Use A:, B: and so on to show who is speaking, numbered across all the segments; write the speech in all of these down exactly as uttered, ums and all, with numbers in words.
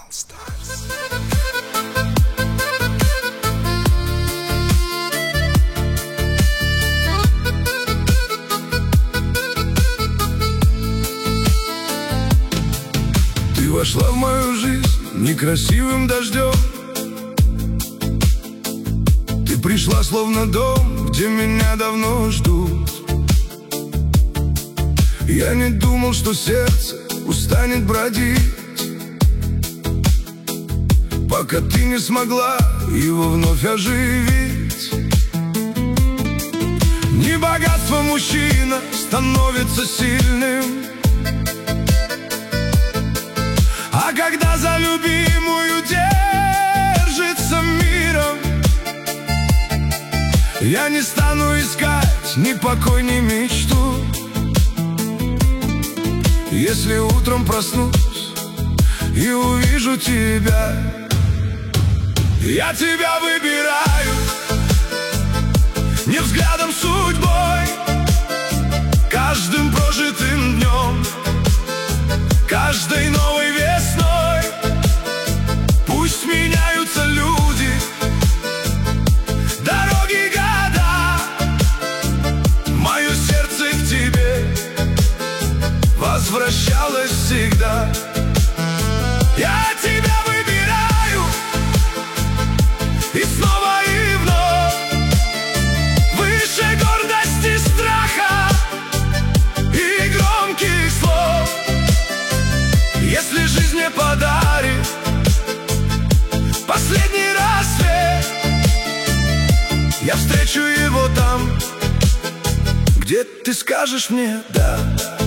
A: All Stars. Ты вошла в мою жизнь некрасивым дождем. Ты пришла словно дом, где меня давно ждут. Я не думал, что сердце устанет бродить, пока ты не смогла его вновь оживить. Не богатство мужчина становится сильным, а когда за любимую держится миром. Я не стану искать ни покой, ни мечту, если утром проснусь и увижу тебя. Я тебя выбираю не взглядом, судьбой, каждым прожитым днем, каждой новой весной. Пусть меняются люди, дороги, года, мое сердце к тебе возвращалось всегда. Я тебя выбираю и снова и вновь, выше гордости, страха и громких слов. Если жизнь мне подарит последний рассвет, я встречу его там, где ты скажешь мне «да».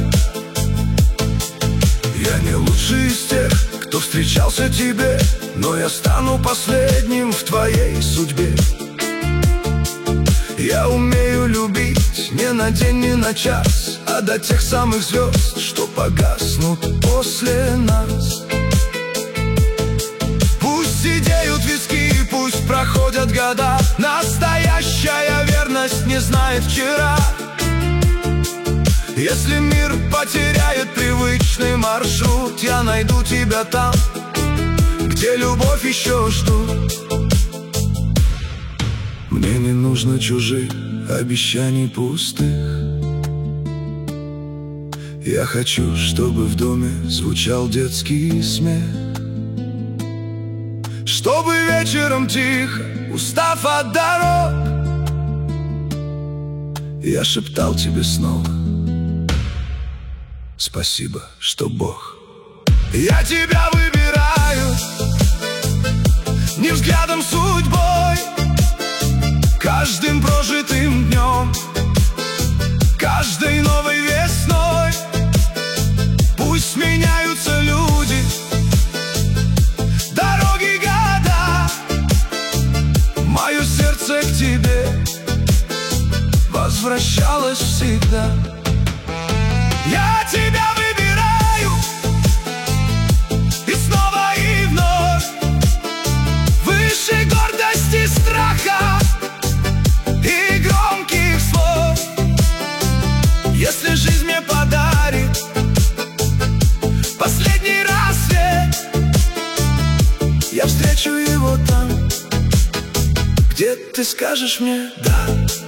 A: Я не лучший из тех, кто встречался тебе, но я стану последним в твоей судьбе. Я умею любить не на день, не на час, а до тех самых звезд, что погаснут после нас. Пусть сидеют виски, пусть проходят года, настоящая верность не знает вчера. Если мир потеряет привычный маршрут, я найду тебя там, где любовь еще ждут. Мне не нужно чужих обещаний пустых. Я хочу, чтобы в доме звучал детский смех, чтобы вечером тихо, устав от дорог, я шептал тебе снова спасибо, что Бог. Я тебя выбираю не взглядом, судьбой, каждым прожитым днем, каждой новой весной. Пусть меняются люди, дороги, года, мое сердце к тебе возвращалось всегда. Я тебя выбираю и снова и вновь, выше гордости, страха и громких слов. Если жизнь мне подарит последний рассвет, я встречу его там, где ты скажешь мне «да».